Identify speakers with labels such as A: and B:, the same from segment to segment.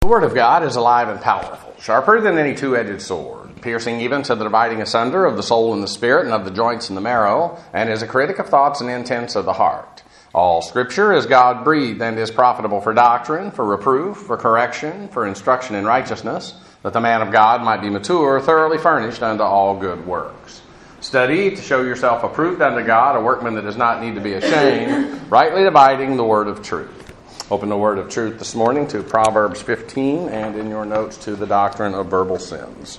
A: The Word of God is alive and powerful, sharper than any two-edged sword, piercing even to the dividing asunder of the soul and the spirit and of the joints and the marrow, and is a critic of thoughts and intents of the heart. All Scripture is God-breathed and is profitable for doctrine, for reproof, for correction, for instruction in righteousness, that the man of God might be mature, thoroughly furnished unto all good works. Study to show yourself approved unto God, a workman that does not need to be ashamed, rightly dividing the word of truth. Open the word of truth this morning to Proverbs 15 and in your notes to the doctrine of verbal sins.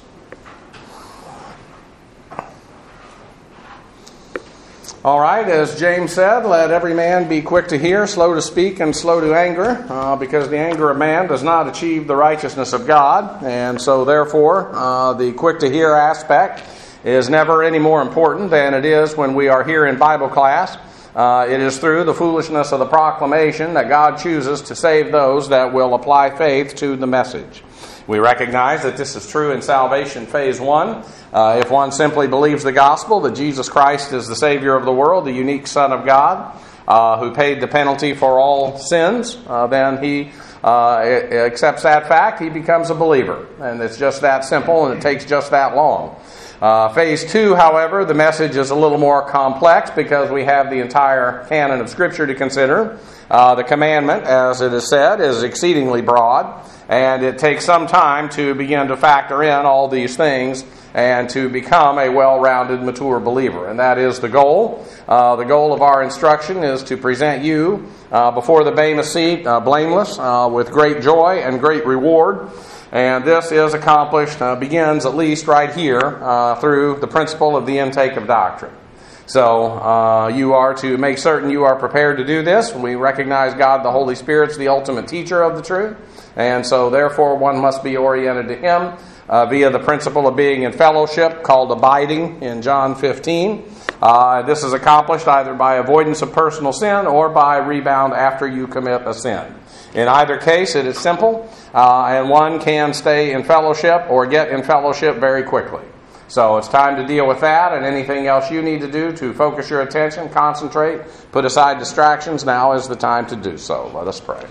A: All right, as James said, let every man be quick to hear, slow to speak, and slow to anger, because the anger of man does not achieve the righteousness of God. And so therefore, the quick to hear aspect is never any more important than it is when we are here in Bible class. It is through the foolishness of the proclamation that God chooses to save those that will apply faith to the message. We recognize that this is true in salvation phase 1. If one simply believes the gospel that Jesus Christ is the Savior of the world, the unique Son of God, who paid the penalty for all sins, then he accepts that fact, he becomes a believer. And it's just that simple, and it takes just that long. Phase 2, however, the message is a little more complex because we have the entire canon of Scripture to consider. The commandment, as it is said, is exceedingly broad, and it takes some time to begin to factor in all these things and to become a well-rounded, mature believer. And that is the goal. The goal of our instruction is to present you before the Bema seat blameless, with great joy and great reward. And this is accomplished, begins at least right here, through the principle of the intake of doctrine. So you are to make certain you are prepared to do this. We recognize God the Holy Spirit's the ultimate teacher of the truth. And so therefore one must be oriented to Him via the principle of being in fellowship called abiding in John 15. This is accomplished either by avoidance of personal sin or by rebound after you commit a sin. In either case, it is simple, and one can stay in fellowship or get in fellowship very quickly. So it's time to deal with that, and anything else you need to do to focus your attention, concentrate, put aside distractions, now is the time to do so. Let us pray.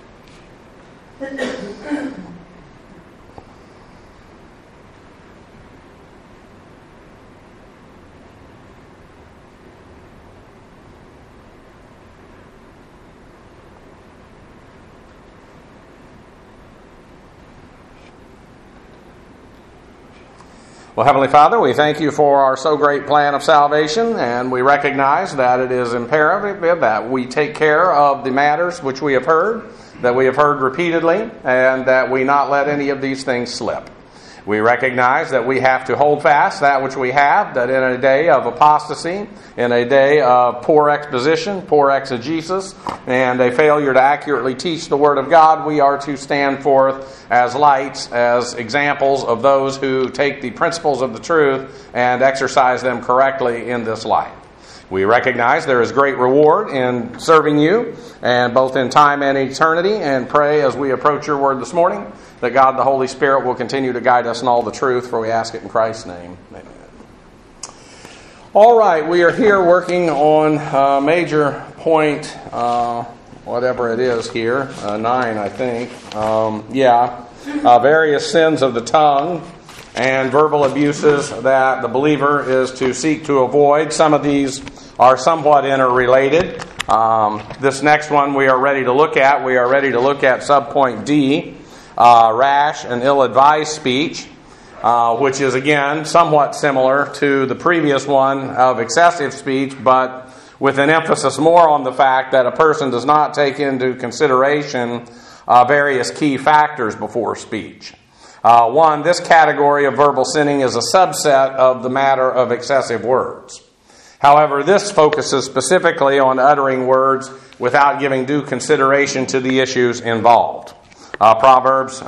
A: Well, Heavenly Father, we thank you for our so great plan of salvation, and we recognize that it is imperative that we take care of the matters which we have heard, that we have heard repeatedly, and that we not let any of these things slip. We recognize that we have to hold fast that which we have, that in a day of apostasy, in a day of poor exposition, poor exegesis, and a failure to accurately teach the Word of God, we are to stand forth as lights, as examples of those who take the principles of the truth and exercise them correctly in this life. We recognize there is great reward in serving you, and both in time and eternity, and pray as we approach your word this morning that God the Holy Spirit will continue to guide us in all the truth, for we ask it in Christ's name. Amen. All right, we are here working on a major point, whatever it is here, 9 I think. Various sins of the tongue and verbal abuses that the believer is to seek to avoid. Some of these are somewhat interrelated. This next one we are ready to look at. We are ready to look at subpoint D, rash and ill-advised speech, which is again somewhat similar to the previous one of excessive speech, but with an emphasis more on the fact that a person does not take into consideration various key factors before speech. One, this category of verbal sinning is a subset of the matter of excessive words. However, this focuses specifically on uttering words without giving due consideration to the issues involved. Proverbs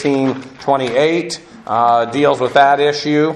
A: 15:28 deals with that issue.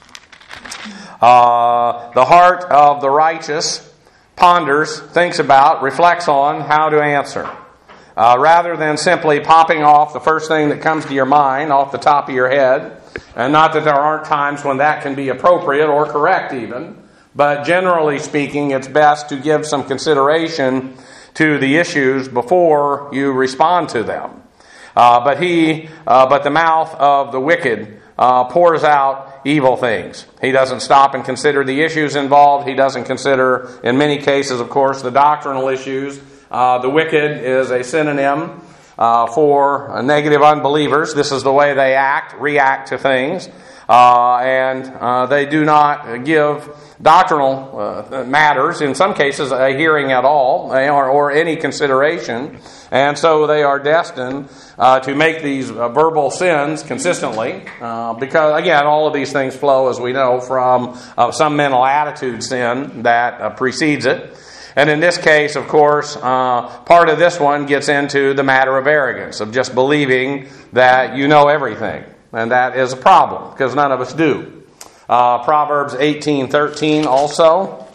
A: The heart of the righteous ponders, thinks about, reflects on how to answer. Rather than simply popping off the first thing that comes to your mind off the top of your head. And not that there aren't times when that can be appropriate or correct even. But generally speaking, it's best to give some consideration to the issues before you respond to them. But the mouth of the wicked pours out evil things. He doesn't stop and consider the issues involved. He doesn't consider, in many cases, of course, the doctrinal issues. The wicked is a synonym for negative unbelievers. This is the way they react to things. And they do not give doctrinal matters, in some cases, a hearing at all, or any consideration. And so they are destined to make these verbal sins consistently, because, again, all of these things flow, as we know, from some mental attitude sin that precedes it. And in this case, of course, part of this one gets into the matter of arrogance, of just believing that you know everything. And that is a problem, because none of us do. Proverbs 18:13 also.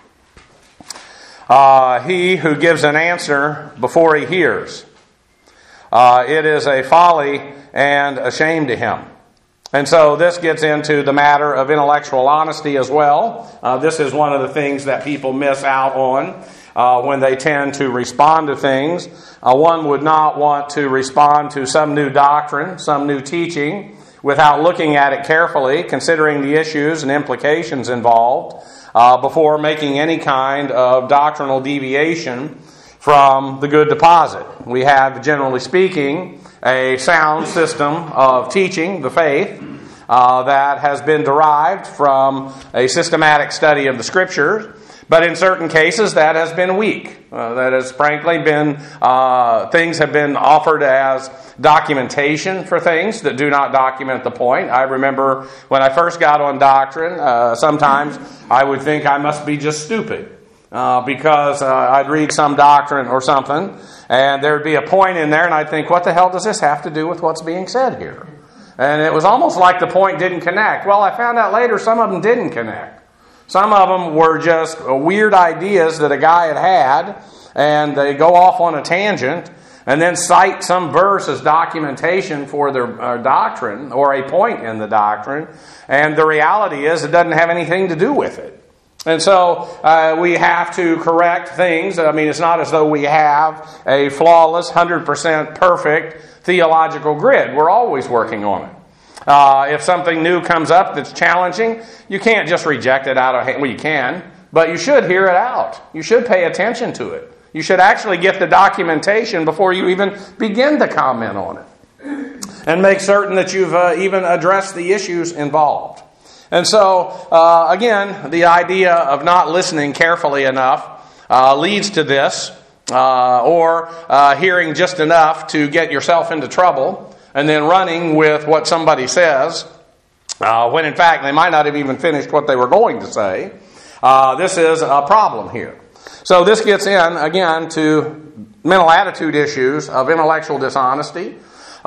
A: He who gives an answer before he hears, it is a folly and a shame to him. And so this gets into the matter of intellectual honesty as well. This is one of the things that people miss out on when they tend to respond to things. One would not want to respond to some new doctrine, some new teaching, without looking at it carefully, considering the issues and implications involved, before making any kind of doctrinal deviation from the good deposit. We have, generally speaking, a sound system of teaching the faith that has been derived from a systematic study of the Scriptures, but in certain cases that has been weak. That has frankly been, things have been offered as documentation for things that do not document the point. I remember when I first got on doctrine, sometimes I would think I must be just stupid. Because I'd read some doctrine or something, and there'd be a point in there, and I'd think, what the hell does this have to do with what's being said here? And it was almost like the point didn't connect. Well, I found out later some of them didn't connect. Some of them were just weird ideas that a guy had, and they go off on a tangent, and then cite some verse as documentation for their doctrine, or a point in the doctrine, and the reality is it doesn't have anything to do with it. And so we have to correct things. I mean, it's not as though we have a flawless, 100% perfect theological grid. We're always working on it. If something new comes up that's challenging, you can't just reject it out of hand. Well, you can, but you should hear it out. You should pay attention to it. You should actually get the documentation before you even begin to comment on it. And make certain that you've even addressed the issues involved. And so, again, the idea of not listening carefully enough leads to this, or hearing just enough to get yourself into trouble, and then running with what somebody says, when in fact they might not have even finished what they were going to say. This is a problem here. So this gets in, again, to mental attitude issues of intellectual dishonesty,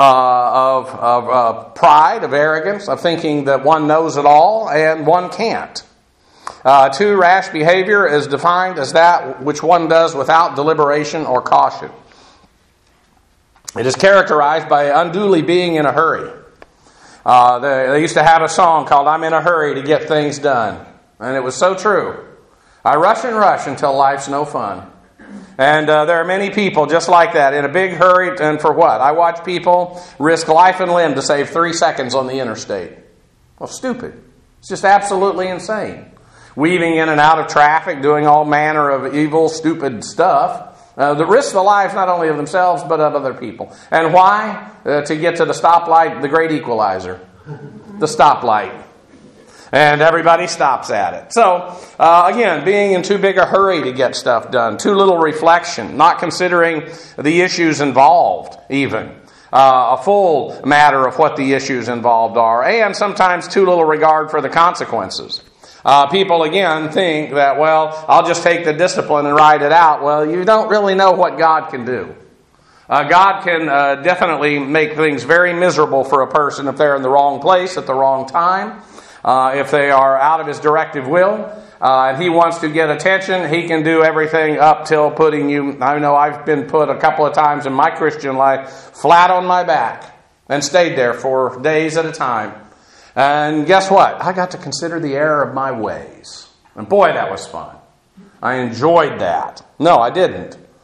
A: of pride, of arrogance, of thinking that one knows it all and one can't. 2, rash behavior is defined as that which one does without deliberation or caution. It is characterized by unduly being in a hurry. They used to have a song called "I'm in a Hurry to Get Things Done." And it was so true. I rush and rush until life's no fun. And there are many people just like that, in a big hurry, and for what? I watch people risk life and limb to save 3 seconds on the interstate. Well, stupid. It's just absolutely insane. Weaving in and out of traffic, doing all manner of evil, stupid stuff. That risk the lives not only of themselves, but of other people. And why? To get to the stoplight, the great equalizer. The stoplight. And everybody stops at it. So, again, being in too big a hurry to get stuff done. Too little reflection. Not considering the issues involved, even. A full matter of what the issues involved are. And sometimes too little regard for the consequences. People, again, think that, well, I'll just take the discipline and ride it out. Well, you don't really know what God can do. God can definitely make things very miserable for a person if they're in the wrong place at the wrong time. If they are out of His directive will, and He wants to get attention, He can do everything up till putting you, I know I've been put a couple of times in my Christian life flat on my back and stayed there for days at a time. And guess what? I got to consider the error of my ways. And boy, that was fun. I enjoyed that. No, I didn't.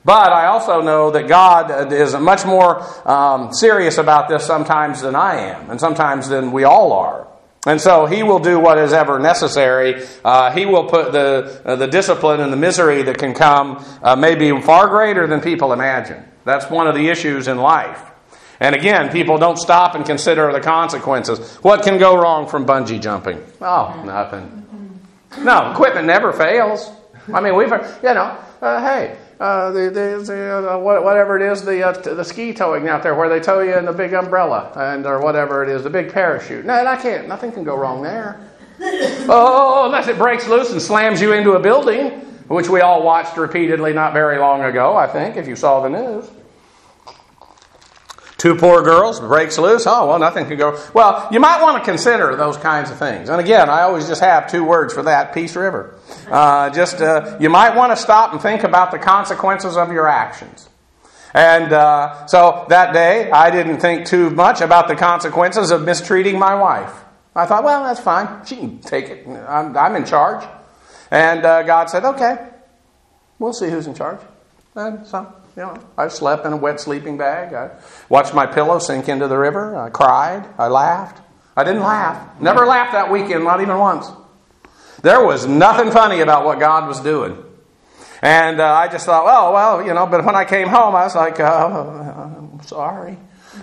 A: But I also know that God is much more serious about this sometimes than I am, and sometimes than we all are. And so He will do what is ever necessary. He will put the discipline and the misery that can come maybe far greater than people imagine. That's one of the issues in life. And again, people don't stop and consider the consequences. What can go wrong from bungee jumping? Oh, nothing. No, equipment never fails. I mean, whatever it is, the ski towing out there where they tow you in the big umbrella or whatever it is, the big parachute. No, nothing can go wrong there. Oh, unless it breaks loose and slams you into a building, which we all watched repeatedly not very long ago, I think, if you saw the news. 2 poor girls, breaks loose. Oh, well, nothing can go. Well, you might want to consider those kinds of things. And again, I always just have 2 words for that, Peace River. You might want to stop and think about the consequences of your actions. And so that day, I didn't think too much about the consequences of mistreating my wife. I thought, well, that's fine. She can take it. I'm in charge. And God said, okay, we'll see who's in charge. And so, I slept in a wet sleeping bag. I watched my pillow sink into the river. I cried. I laughed. I didn't laugh. Never laughed that weekend, not even once. There was nothing funny about what God was doing. And I just thought, but when I came home, I was like, I'm sorry.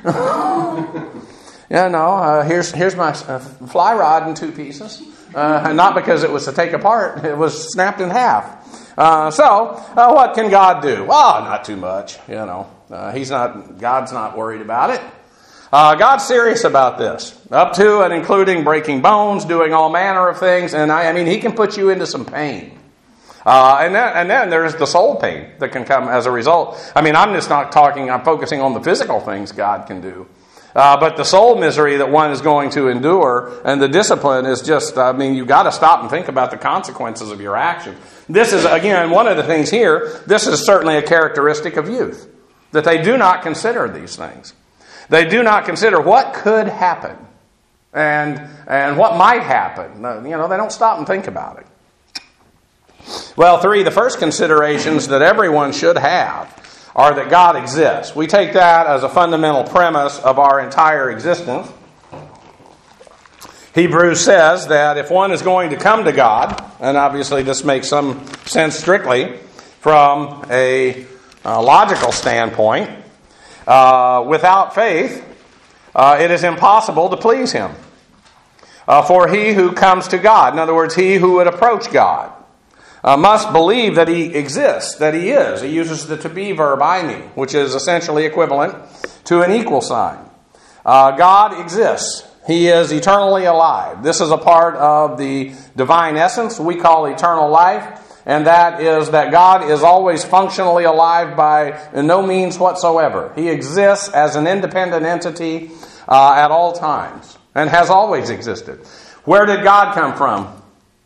A: Here's my fly rod in 2 pieces. And not because it was to take apart. It was snapped in half. What can God do? Well, not too much, God's not worried about it. God's serious about this. Up to and including breaking bones, doing all manner of things. And He can put you into some pain. And then there's the soul pain that can come as a result. I'm focusing on the physical things God can do. But the soul misery that one is going to endure and the discipline is just, you've got to stop and think about the consequences of your actions. This is, again, one of the things here, this is certainly a characteristic of youth, that they do not consider these things. They do not consider what could happen and what might happen. They don't stop and think about it. Well, 3, the first considerations that everyone should have are that God exists. We take that as a fundamental premise of our entire existence. Hebrews says that if one is going to come to God, and obviously this makes some sense strictly from a logical standpoint, without faith, it is impossible to please Him. For he who comes to God, in other words, he who would approach God, must believe that He exists, that He is. He uses the to be verb, eimi, which is essentially equivalent to an equal sign. God exists. He is eternally alive. This is a part of the divine essence we call eternal life, and that is that God is always functionally alive by no means whatsoever. He exists as an independent entity at all times, and has always existed. Where did God come from?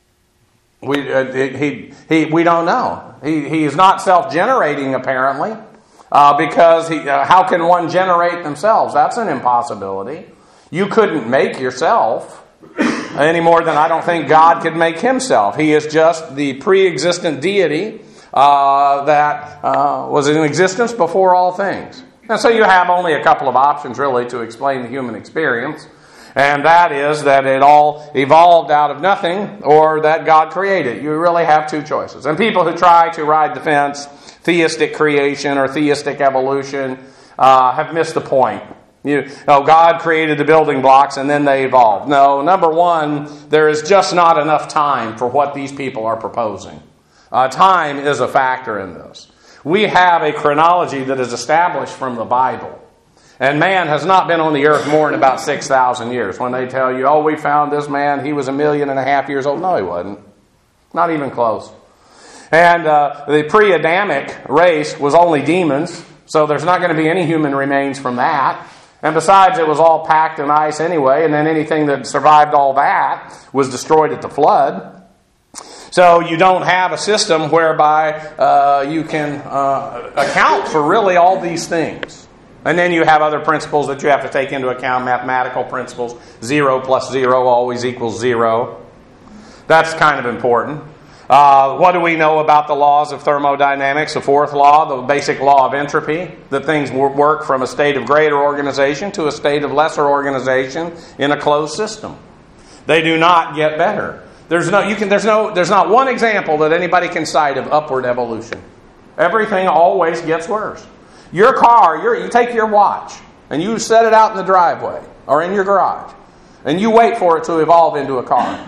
A: We don't know. He is not self-generating, apparently, because how can one generate themselves? That's an impossibility. You couldn't make yourself any more than I don't think God could make Himself. He is just the pre-existent deity that was in existence before all things. And so you have only a couple of options, really, to explain the human experience. And that is that it all evolved out of nothing, or that God created. You really have 2 choices. And people who try to ride the fence, theistic creation or theistic evolution, have missed the point. God created the building blocks and then they evolved. No, number one, there is just not enough time for what these people are proposing. Time is a factor in this. We have a chronology that is established from the Bible. And man has not been on the earth more than about 6,000 years. When they tell you, we found this man, he was 1.5 million years old. No, he wasn't. Not even close. And the pre-Adamic race was only demons, so there's not going to be any human remains from that. And besides, it was all packed in ice anyway, and then anything that survived all that was destroyed at the flood. So you don't have a system whereby you can account for really all these things. And then you have other principles that you have to take into account, mathematical principles. 0 plus 0 always equals 0. That's kind of important. What do we know about the laws of thermodynamics? The fourth law, the basic law of entropy, that things work from a state of greater organization to a state of lesser organization in a closed system. They do not get better. There's not one example that anybody can cite of upward evolution. Everything always gets worse. Your car, you take your watch and you set it out in the driveway or in your garage, and you wait for it to evolve into a car.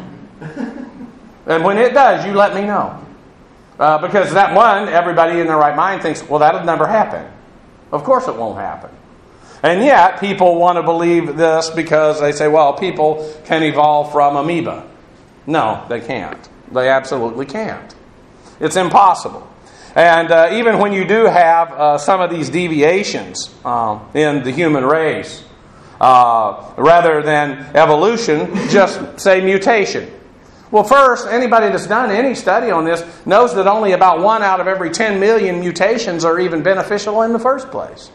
A: And when it does, you let me know. Because that one, everybody in their right mind thinks, well, that'll never happen. Of course it won't happen. And yet, people want to believe this because they say, well, people can evolve from amoeba. No, they can't. They absolutely can't. It's impossible. And even when you do have some of these deviations in the human race, rather than evolution, just say mutation. Well, first, anybody that's done any study on this knows that only about 1 out of every 10 million mutations are even beneficial in the first place.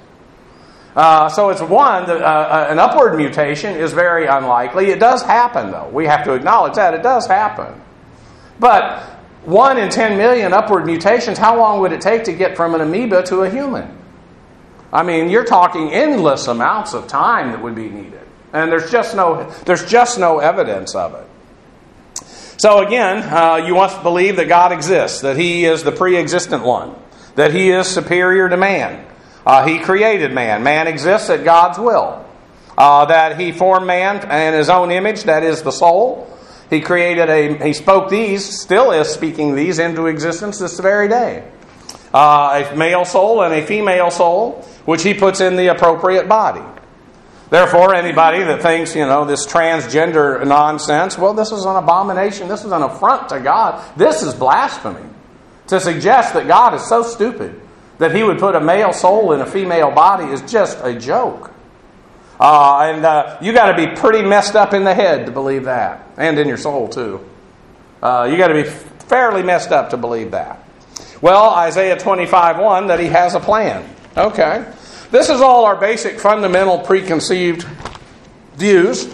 A: So it's an upward mutation is very unlikely. It does happen, though. We have to acknowledge that. It does happen. But 1 in 10 million upward mutations, how long would it take to get from an amoeba to a human? I mean, you're talking endless amounts of time that would be needed. And there's just no evidence of it. So again, you must believe that God exists, that He is the pre-existent one, that He is superior to man. He created man. Man exists at God's will. That He formed man in His own image, that is the soul. He spoke these, still is speaking these into existence this very day. A male soul and a female soul, which He puts in the appropriate body. Therefore, anybody that thinks, this transgender nonsense, well, this is an abomination. This is an affront to God. This is blasphemy. To suggest that God is so stupid that He would put a male soul in a female body is just a joke. And you got to be pretty messed up in the head to believe that. And in your soul, too. You got to be fairly messed up to believe that. Well, Isaiah 25:1, that He has a plan. Okay. This is all our basic, fundamental, preconceived views,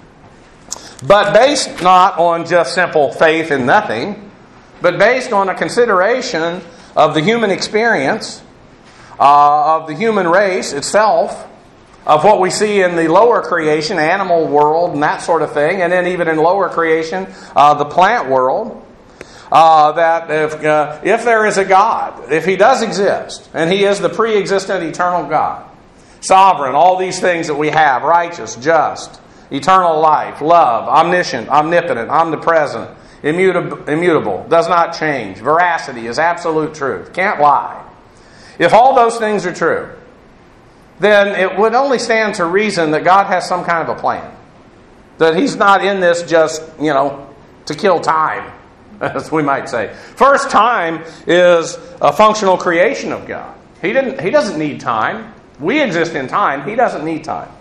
A: but based not on just simple faith in nothing, but based on a consideration of the human experience, of the human race itself, of what we see in the lower creation, animal world, and that sort of thing, and then even in lower creation, the plant world. That if there is a God, if He does exist, and He is the pre-existent eternal God, sovereign, all these things that we have, righteous, just, eternal life, love, omniscient, omnipotent, omnipresent, immutable, does not change, veracity is absolute truth, can't lie. If all those things are true, then it would only stand to reason that God has some kind of a plan. That He's not in this just, to kill time, as we might say. First, time is a functional creation of God. He doesn't need time. We exist in time. He doesn't need time.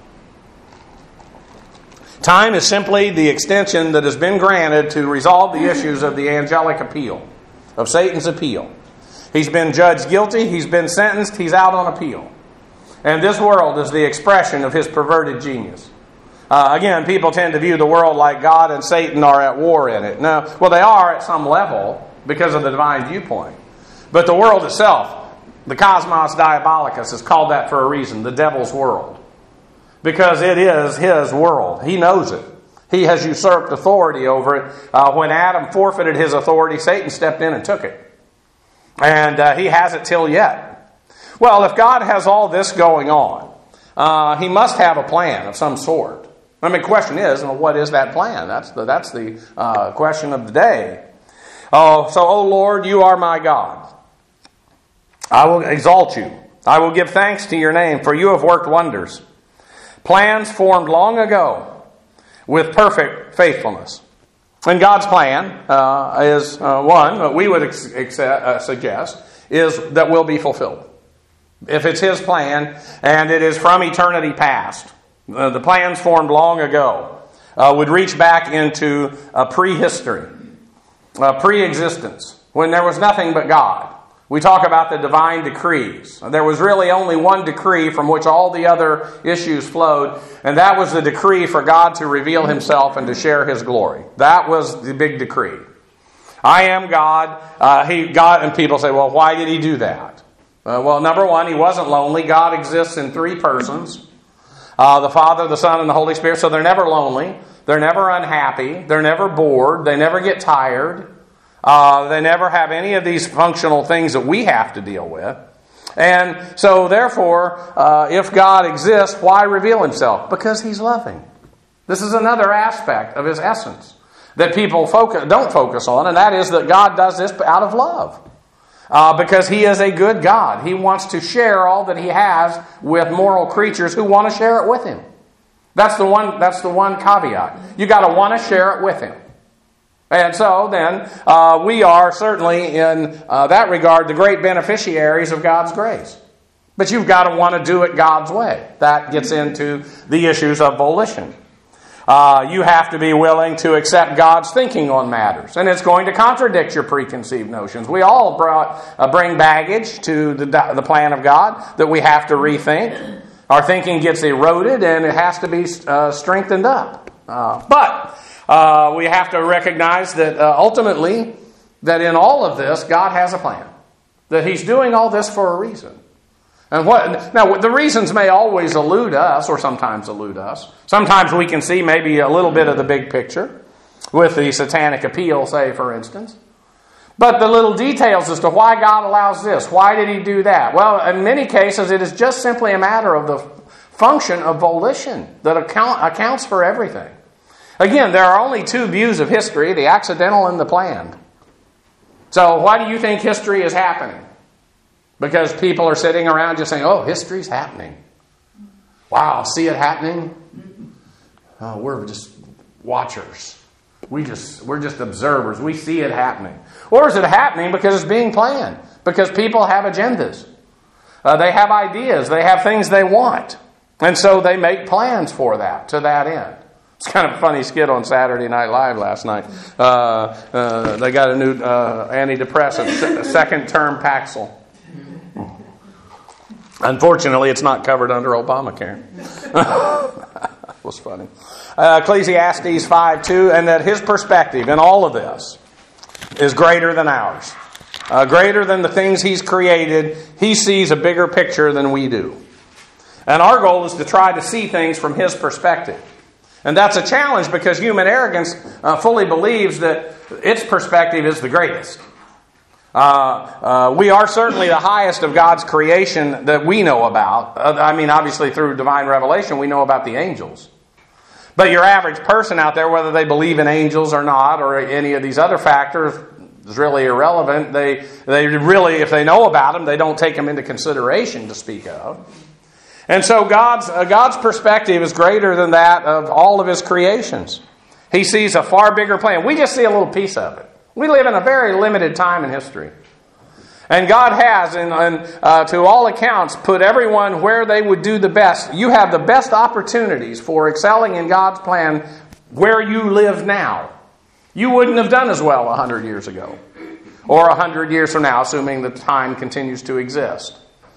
A: Time is simply the extension that has been granted to resolve the issues of the angelic appeal, of Satan's appeal. He's been judged guilty. He's been sentenced. He's out on appeal. And this world is the expression of his perverted genius. Again, people tend to view the world like God and Satan are at war in it. Now, well, they are at some level because of the divine viewpoint. But the world itself, the cosmos diabolicus, is called that for a reason, the devil's world. Because it is his world. He knows it. He has usurped authority over it. When Adam forfeited his authority, Satan stepped in and took it. And he has it till yet. Well, if God has all this going on, He must have a plan of some sort. I mean, the question is, well, what is that plan? That's the question of the day. So, Lord, You are my God. I will exalt You. I will give thanks to Your name, for You have worked wonders. Plans formed long ago with perfect faithfulness. And God's plan is one that we would suggest is that will be fulfilled. If it's His plan, and it is from eternity past, the plans formed long ago would reach back into prehistory, pre-existence, when there was nothing but God. We talk about the divine decrees. There was really only one decree from which all the other issues flowed, and that was the decree for God to reveal Himself and to share His glory. That was the big decree. I am God. God, and people say, well, why did he do that? Well, number one, he wasn't lonely. God exists in three persons. The Father, the Son, and the Holy Spirit. So they're never lonely. They're never unhappy. They're never bored. They never get tired. They never have any of these functional things that we have to deal with. And so therefore, if God exists, why reveal himself? Because he's loving. This is another aspect of his essence that people don't focus on, and that is that God does this out of love. Because he is a good God. He wants to share all that he has with moral creatures who want to share it with him. That's the one caveat. You got to want to share it with him. And so then, we are certainly in that regard the great beneficiaries of God's grace. But you've got to want to do it God's way. That gets into the issues of volition. You have to be willing to accept God's thinking on matters. And it's going to contradict your preconceived notions. We all bring baggage to the plan of God that we have to rethink. Our thinking gets eroded and it has to be strengthened up. But we have to recognize that ultimately, that in all of this, God has a plan. That he's doing all this for a reason. And now, the reasons may always elude us, or sometimes elude us. Sometimes we can see maybe a little bit of the big picture, with the satanic appeal, say, for instance. But the little details as to why God allows this, why did he do that? Well, in many cases, it is just simply a matter of the function of volition that accounts for everything. Again, there are only two views of history, the accidental and the planned. So why do you think history is happening? Because people are sitting around just saying, oh, history's happening. Wow, see it happening? We're just watchers. We're just observers. We see it happening. Or is it happening because it's being planned? Because people have agendas. They have ideas. They have things they want. And so they make plans for that, to that end. It's kind of a funny skit on Saturday Night Live last night. They got a new antidepressant, second-term Paxil. Unfortunately, it's not covered under Obamacare. That was funny. Ecclesiastes 5:2, and that his perspective in all of this is greater than ours. Greater than the things he's created. He sees a bigger picture than we do. And our goal is to try to see things from his perspective. And that's a challenge because human arrogance fully believes that its perspective is the greatest. We are certainly the highest of God's creation that we know about. Obviously through divine revelation we know about the angels. But your average person out there, whether they believe in angels or not, or any of these other factors, is really irrelevant. They really, if they know about them, they don't take them into consideration to speak of. And so God's perspective is greater than that of all of his creations. He sees a far bigger plan. We just see a little piece of it. We live in a very limited time in history. And God has, to all accounts, put everyone where they would do the best. You have the best opportunities for excelling in God's plan where you live now. You wouldn't have done as well 100 years ago. Or 100 years from now, assuming the time continues to exist.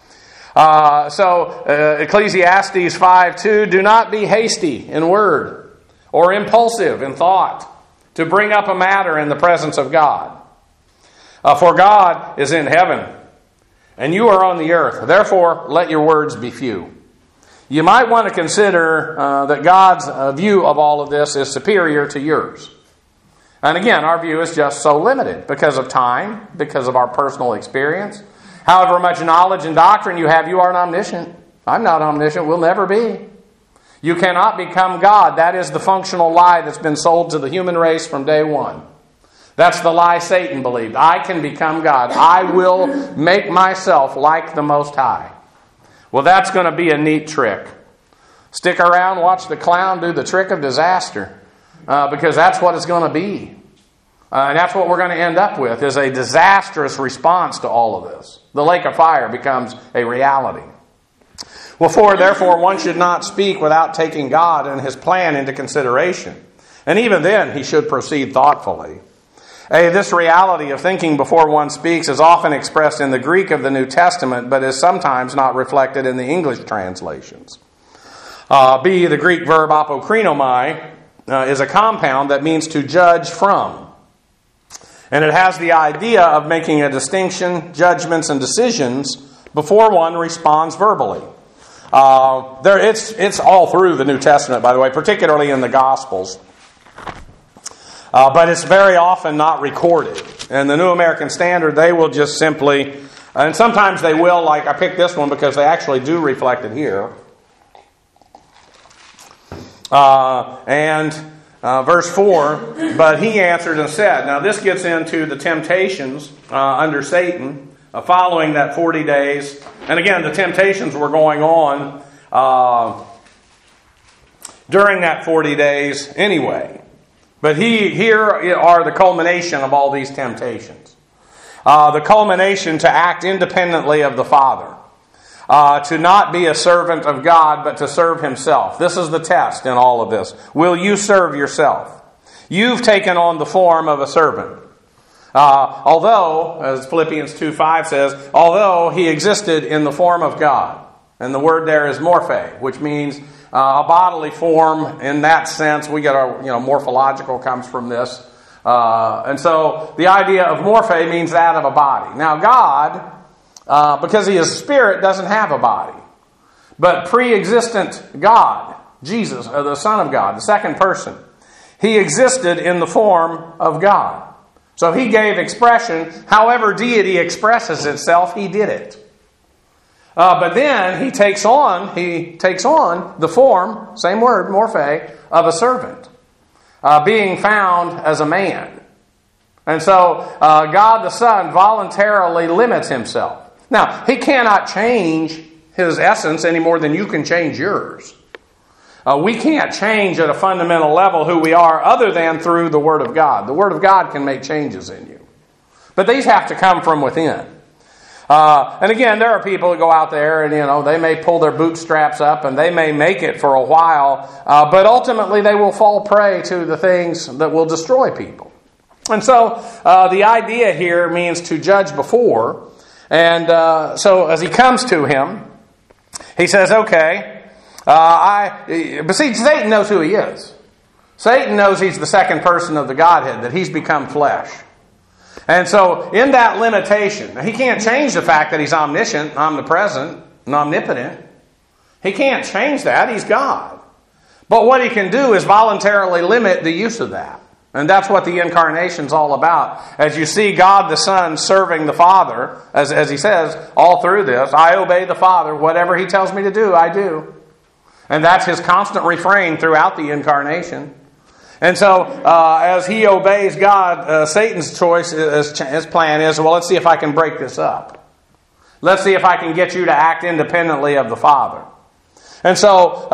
A: Ecclesiastes 5:2, do not be hasty in word or impulsive in thought to bring up a matter in the presence of God. For God is in heaven, and you are on the earth. Therefore, let your words be few. You might want to consider that God's view of all of this is superior to yours. And again, our view is just so limited because of time, because of our personal experience. However much knowledge and doctrine you have, you aren't omniscient. I'm not omniscient, will never be. You cannot become God. That is the functional lie that's been sold to the human race from day one. That's the lie Satan believed. I can become God. I will make myself like the Most High. Well, that's going to be a neat trick. Stick around, watch the clown do the trick of disaster. Because that's what it's going to be. And that's what we're going to end up with, is a disastrous response to all of this. The lake of fire becomes a reality. Therefore, one should not speak without taking God and his plan into consideration. And even then, he should proceed thoughtfully. This reality of thinking before one speaks is often expressed in the Greek of the New Testament, but is sometimes not reflected in the English translations. The Greek verb apokrinomai is a compound that means to judge from. And it has the idea of making a distinction, judgments, and decisions before one responds verbally. It's all through the New Testament, by the way, particularly in the Gospels. But it's very often not recorded. In the New American Standard, they will just simply, and sometimes they will, like I picked this one because they actually do reflect it here. Verse 4, but he answered and said. Now this gets into the temptations under Satan following that 40 days. And again, the temptations were going on during that 40 days anyway. But here are the culmination of all these temptations. The culmination to act independently of the Father. To not be a servant of God, but to serve Himself. This is the test in all of this. Will you serve yourself? You've taken on the form of a servant. Although, as Philippians 2:5 says, although He existed in the form of God. And the word there is morphe, which means a bodily form in that sense. We get our, morphological comes from this. And so the idea of morphe means that of a body. Now God, because He is Spirit, doesn't have a body. But pre-existent God, Jesus, the Son of God, the second person, He existed in the form of God. So He gave expression. However deity expresses itself, He did it. But then He takes on the form, same word, morphe, of a servant, being found as a man. And so God the Son voluntarily limits Himself. Now, He cannot change His essence any more than you can change yours. We can't change at a fundamental level who we are other than through the Word of God. The Word of God can make changes in you. But these have to come from within. And again, there are people who go out there and, they may pull their bootstraps up and they may make it for a while, but ultimately they will fall prey to the things that will destroy people. And so the idea here means to judge before. And so as he comes to him, he says, okay, but see, Satan knows who he is. Satan knows he's the second person of the Godhead, that He's become flesh. And so in that limitation, he can't change the fact that He's omniscient, omnipresent, and omnipotent. He can't change that. He's God. But what he can do is voluntarily limit the use of that. And that's what the incarnation's all about. As you see God the Son serving the Father, as He says all through this, I obey the Father. Whatever He tells me to do, I do. And that's His constant refrain throughout the incarnation. And so, as He obeys God, Satan's choice, his plan is, well, let's see if I can break this up. Let's see if I can get you to act independently of the Father. And so,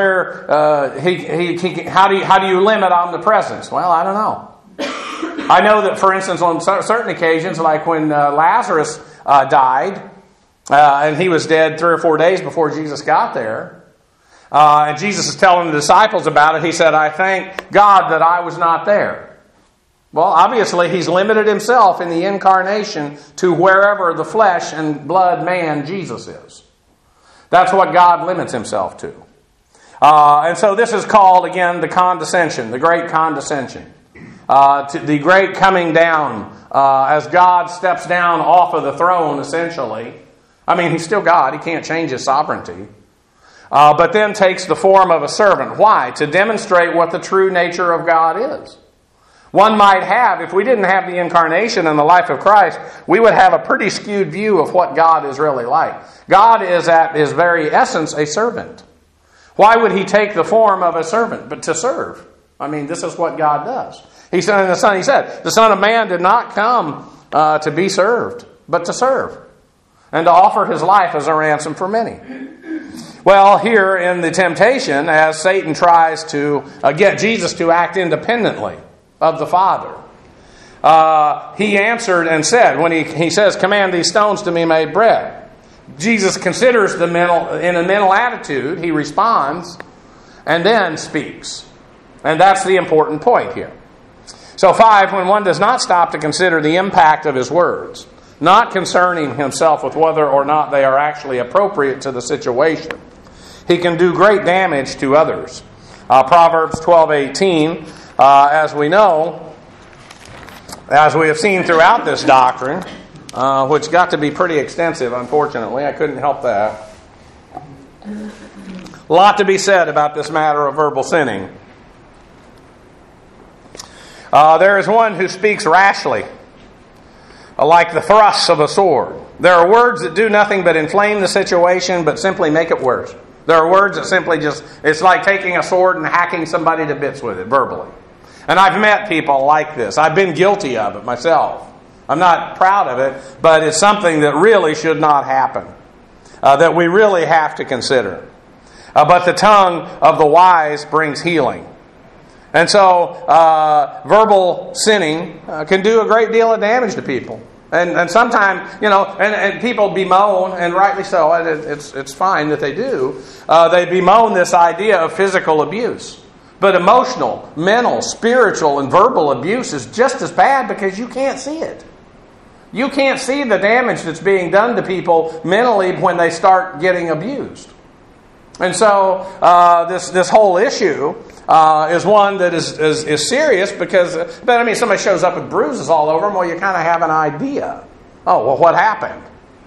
A: how do you limit omnipresence? Well, I don't know. I know that, for instance, on certain occasions, like when Lazarus died, and he was dead 3 or 4 days before Jesus got there, and Jesus is telling the disciples about it. He said, I thank God that I was not there. Well, obviously, He's limited Himself in the incarnation to wherever the flesh and blood man Jesus is. That's what God limits Himself to. And so this is called, again, the condescension, the great condescension. The great coming down as God steps down off of the throne, essentially. I mean, He's still God. He can't change His sovereignty. But then takes the form of a servant. Why? To demonstrate what the true nature of God is. One might have, if we didn't have the incarnation and the life of Christ, we would have a pretty skewed view of what God is really like. God is at His very essence a servant. Why would He take the form of a servant? But to serve. I mean, this is what God does. He said, the Son of Man did not come to be served, but to serve. And to offer His life as a ransom for many. Well, here in the temptation, as Satan tries to get Jesus to act independently of the Father, He answered and said, when he says, command these stones to be made bread. Jesus considers in a mental attitude, He responds, and then speaks. And that's the important point here. So 5, when one does not stop to consider the impact of his words, not concerning himself with whether or not they are actually appropriate to the situation, he can do great damage to others. Proverbs 12:18, as we know, as we have seen throughout this doctrine, which got to be pretty extensive, unfortunately. I couldn't help that. A lot to be said about this matter of verbal sinning. There is one who speaks rashly, like the thrusts of a sword. There are words that do nothing but inflame the situation, but simply make it worse. There are words that simply just, it's like taking a sword and hacking somebody to bits with it, verbally. And I've met people like this. I've been guilty of it myself. I'm not proud of it, but it's something that really should not happen, that we really have to consider. But the tongue of the wise brings healing. And so verbal sinning can do a great deal of damage to people. And sometimes, and people bemoan, and rightly so, it's fine that they do, they bemoan this idea of physical abuse. But emotional, mental, spiritual, and verbal abuse is just as bad because you can't see it. You can't see the damage that's being done to people mentally when they start getting abused. And so this whole issue is one that is serious because, somebody shows up with bruises all over them, well, you kind of have an idea. Oh, well, what happened?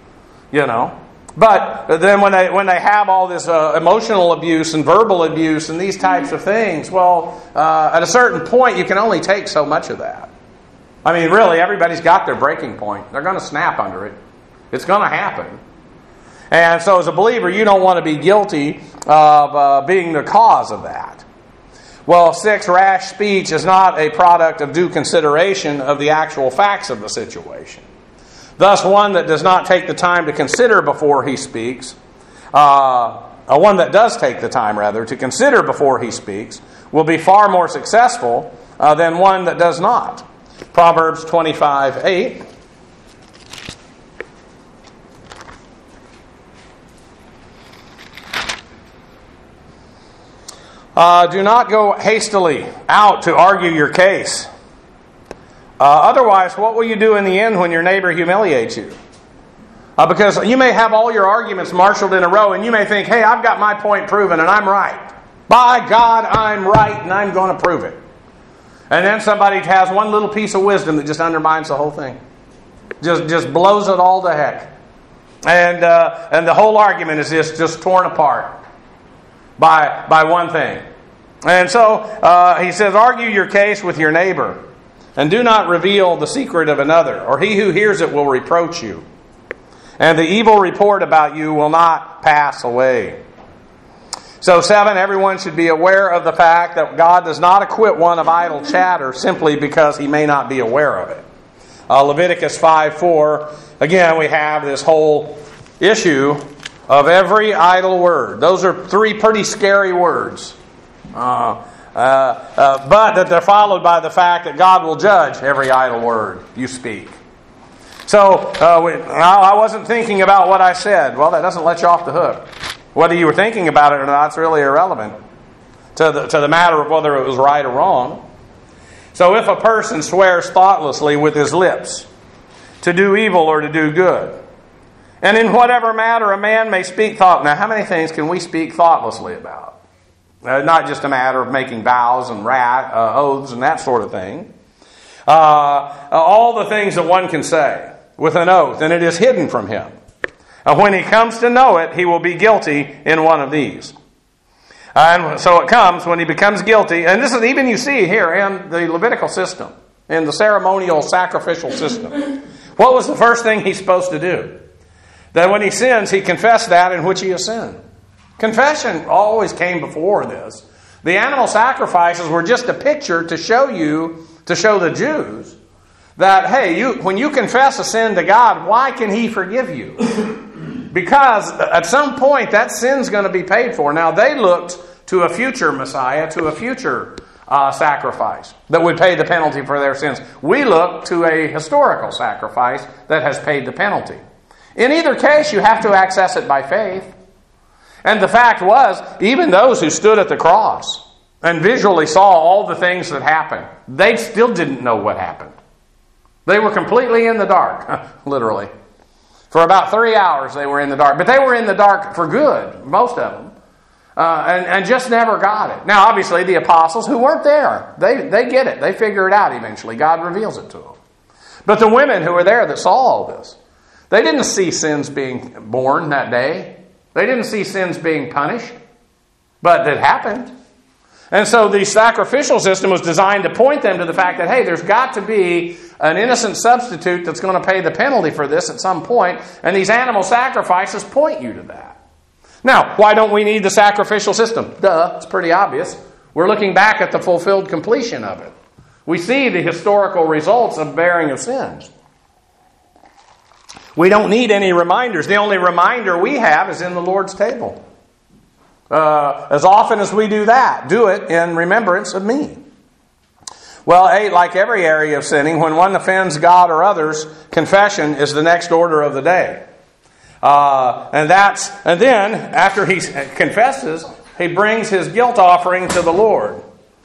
A: But then when they have all this emotional abuse and verbal abuse and these types of things, well, at a certain point, you can only take so much of that. Really, everybody's got their breaking point. They're going to snap under it. It's going to happen. And so as a believer, you don't want to be guilty of being the cause of that. Well, 6, rash speech is not a product of due consideration of the actual facts of the situation. Thus, one that does not take the time to consider before he speaks, one that does take the time, rather, to consider before he speaks, will be far more successful than one that does not. Proverbs 25:8. Do not go hastily out to argue your case. Otherwise, what will you do in the end when your neighbor humiliates you? Because you may have all your arguments marshaled in a row, and you may think, hey, I've got my point proven, and I'm right. By God, I'm right, and I'm going to prove it. And then somebody has one little piece of wisdom that just undermines the whole thing. Just blows it all to heck. And the whole argument is just torn apart by one thing. And so he says, argue your case with your neighbor, and do not reveal the secret of another, or he who hears it will reproach you. And the evil report about you will not pass away. So 7, everyone should be aware of the fact that God does not acquit one of idle chatter simply because he may not be aware of it. Leviticus 5:4, again, we have this whole issue of every idle word. Those are 3 pretty scary words. But that they're followed by the fact that God will judge every idle word you speak. So, I wasn't thinking about what I said. Well, that doesn't let you off the hook. Whether you were thinking about it or not, it's really irrelevant to the matter of whether it was right or wrong. So if a person swears thoughtlessly with his lips to do evil or to do good, and in whatever matter a man may speak thought. Now, how many things can we speak thoughtlessly about? Not just a matter of making vows and oaths and that sort of thing. All the things that one can say with an oath, and it is hidden from him. When he comes to know it, he will be guilty in one of these. And so it comes when he becomes guilty, and this is even you see here in the Levitical system, in the ceremonial sacrificial system. What was the first thing he's supposed to do? That when he sins, he confess that in which he has sinned. Confession always came before this. The animal sacrifices were just a picture to show the Jews that, hey, when you confess a sin to God, why can he forgive you? Because at some point that sin's going to be paid for. Now they looked to a future Messiah, to a future sacrifice that would pay the penalty for their sins. We look to a historical sacrifice that has paid the penalty. In either case, you have to access it by faith. And the fact was, even those who stood at the cross and visually saw all the things that happened, they still didn't know what happened. They were completely in the dark, literally. For about 3 hours they were in the dark. But they were in the dark for good, most of them. And just never got it. Now, obviously, the apostles who weren't there, they get it. They figure it out eventually. God reveals it to them. But the women who were there that saw all this, they didn't see sins being born that day. They didn't see sins being punished. But it happened. And so the sacrificial system was designed to point them to the fact that, hey, there's got to be an innocent substitute that's going to pay the penalty for this at some point. And these animal sacrifices point you to that. Now, why don't we need the sacrificial system? Duh, it's pretty obvious. We're looking back at the fulfilled completion of it. We see the historical results of bearing of sins. We don't need any reminders. The only reminder we have is in the Lord's table. As often as we do that, do it in remembrance of me. Well, like every area of sinning, when one offends God or others, confession is the next order of the day. And then, after he confesses, he brings his guilt offering to the Lord.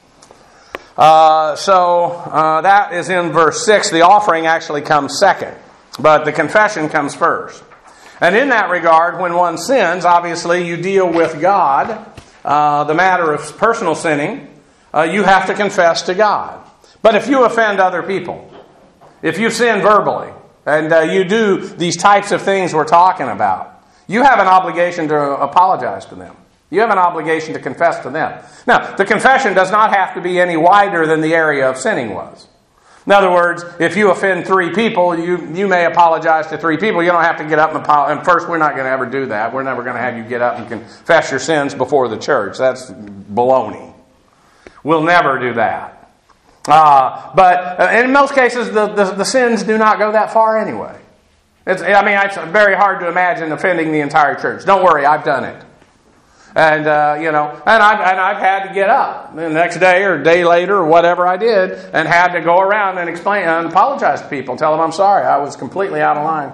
A: That is in verse 6. The offering actually comes second, but the confession comes first. And in that regard, when one sins, obviously you deal with God. The matter of personal sinning, you have to confess to God. But if you offend other people, if you sin verbally, and you do these types of things we're talking about, you have an obligation to apologize to them. You have an obligation to confess to them. Now, the confession does not have to be any wider than the area of sinning was. In other words, if you offend 3 people, you may apologize to 3 people. You don't have to get up and apologize. And first, we're not going to ever do that. We're never going to have you get up and confess your sins before the church. That's baloney. We'll never do that. But in most cases, the sins do not go that far anyway. It's very hard to imagine offending the entire church. Don't worry, I've done it. And I've had to get up the next day or a day later or whatever I did, and had to go around and explain and apologize to people, tell them I'm sorry, I was completely out of line.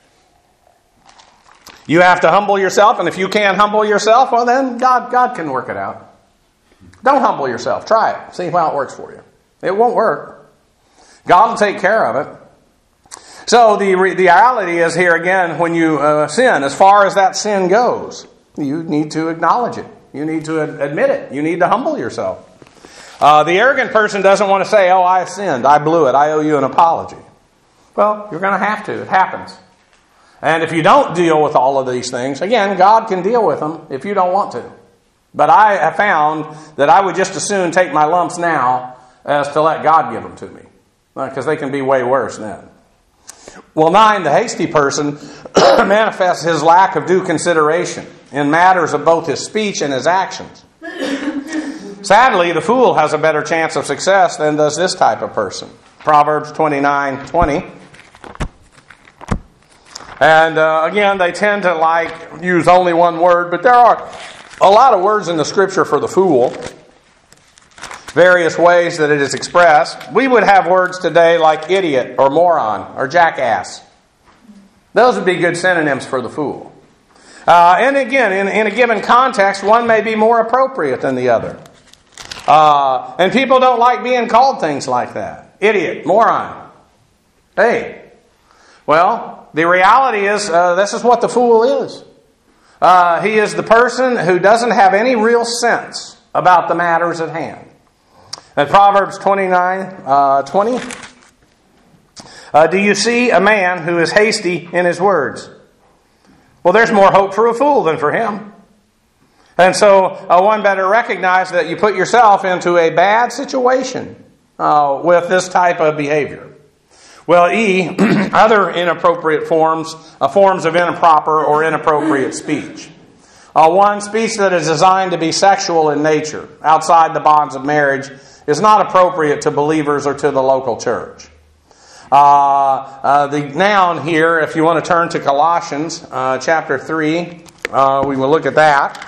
A: You have to humble yourself, and if you can't humble yourself, well then God can work it out. Don't humble yourself. Try it. See how it works for you. It won't work. God will take care of it. So the reality is here again, when you sin, as far as that sin goes, you need to acknowledge it. You need to admit it. You need to humble yourself. The arrogant person doesn't want to say, oh, I sinned. I blew it. I owe you an apology. Well, you're going to have to. It happens. And if you don't deal with all of these things, again, God can deal with them if you don't want to. But I have found that I would just as soon take my lumps now as to let God give them to me. Because they can be way worse then. Well, 9, the hasty person manifests his lack of due consideration in matters of both his speech and his actions. Sadly, the fool has a better chance of success than does this type of person. Proverbs 29:20. And again, they tend to use only one word, but there are a lot of words in the Scripture for the fool. Various ways that it is expressed. We would have words today like idiot or moron or jackass. Those would be good synonyms for the fool. And again, in a given context, one may be more appropriate than the other. And people don't like being called things like that. Idiot, moron. Hey. Well, the reality is, this is what the fool is. He is the person who doesn't have any real sense about the matters at hand. In Proverbs 29:20, do you see a man who is hasty in his words? Well, there's more hope for a fool than for him. And so one better recognize that you put yourself into a bad situation with this type of behavior. Well, other inappropriate forms of improper or inappropriate speech. One, speech that is designed to be sexual in nature, outside the bonds of marriage, is not appropriate to believers or to the local church. The noun here, if you want to turn to Colossians chapter 3, we will look at that.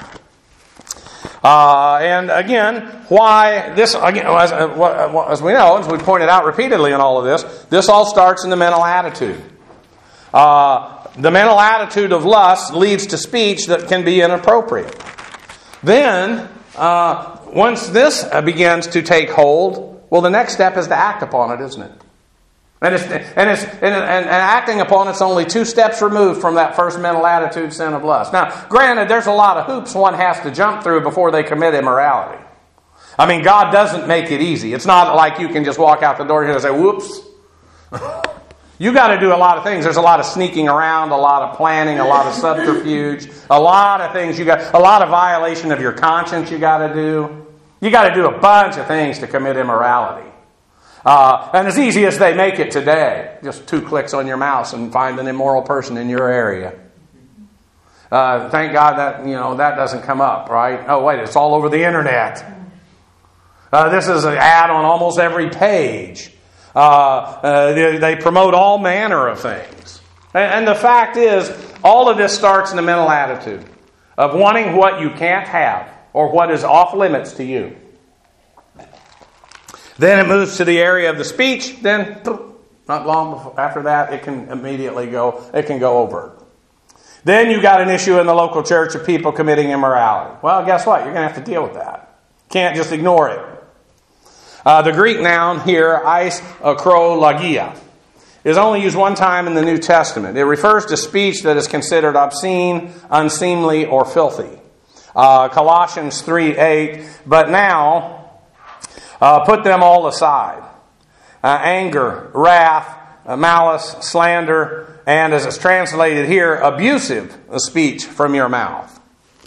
A: And again, why this, again, as we know, as we pointed out repeatedly in all of this all starts in the mental attitude. The mental attitude of lust leads to speech that can be inappropriate. Then, once this begins to take hold, well, the next step is to act upon it, isn't it? And acting upon it's only 2 steps removed from that first mental attitude sin of lust. Now, granted, there's a lot of hoops one has to jump through before they commit immorality. I mean, God doesn't make it easy. It's not like you can just walk out the door here and say, whoops. You got to do a lot of things. There's a lot of sneaking around, a lot of planning, a lot of subterfuge, a lot of things a lot of violation of your conscience you got to do. You got to do a bunch of things to commit immorality. And as easy as they make it today, just 2 clicks on your mouse and find an immoral person in your area. Thank God that that doesn't come up, right? Oh wait, it's all over the internet. This is an ad on almost every page. They promote all manner of things. And the fact is, all of this starts in the mental attitude of wanting what you can't have or what is off limits to you. Then it moves to the area of the speech. Then, not long after that, it can go over. Then you got an issue in the local church of people committing immorality. Well, guess what? You're going to have to deal with that. Can't just ignore it. The Greek noun here, eis akrologia, is only used one time in the New Testament. It refers to speech that is considered obscene, unseemly, or filthy. Colossians 3:8, but now put them all aside. Anger, wrath, malice, slander, and as it's translated here, abusive speech from your mouth.